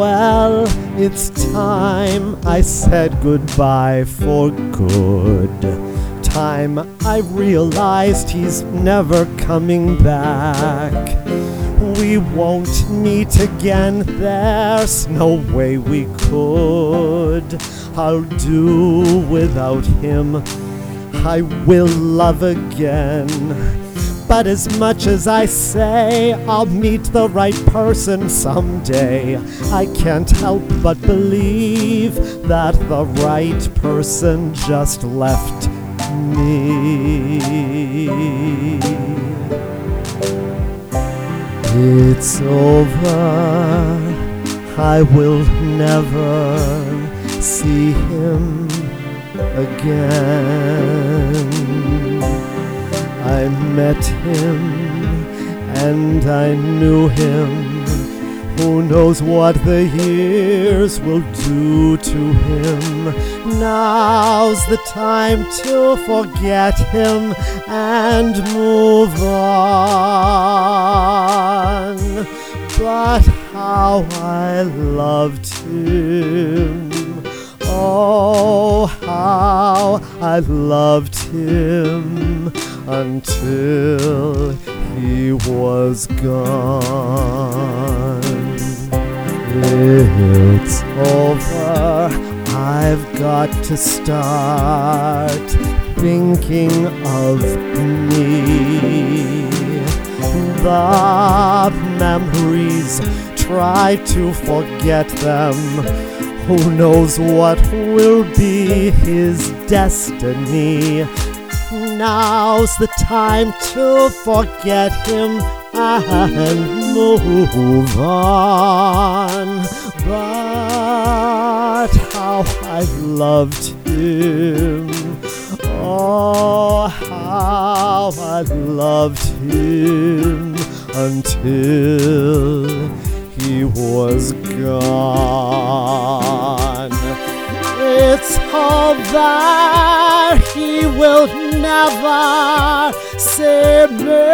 Well, it's time I said goodbye for good. Time I realized he's never coming back. We won't meet again, there's no way we could. I'll do without him, I will love again. But as much as I say I'll meet the right person someday, I can't help but believe that the right person just left me. It's over, I will never see him again. I met him and I knew him. Who knows what the years will do to him? Now's the time to forget him and move on. But how I loved him. Oh, how I loved him until he was gone. It's over, I've got to start thinking of me. The memories, try to forget them. Who knows what will be his destiny? Now's the time to forget him and move on. But how I loved him. Oh, how I loved him until he was gone. It's over, he will never see me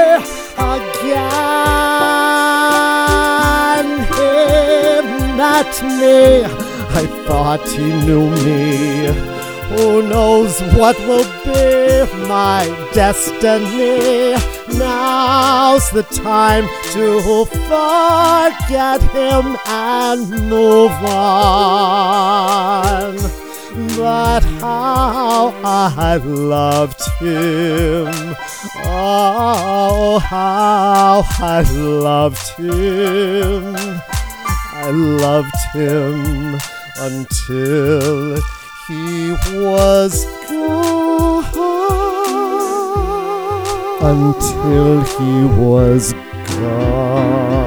again. He met me, I thought he knew me. Who knows what will be my destiny? Now's the time to forget him and move on. But how I loved him. Oh, how I loved him. I loved him until he was gone. Until he was gone.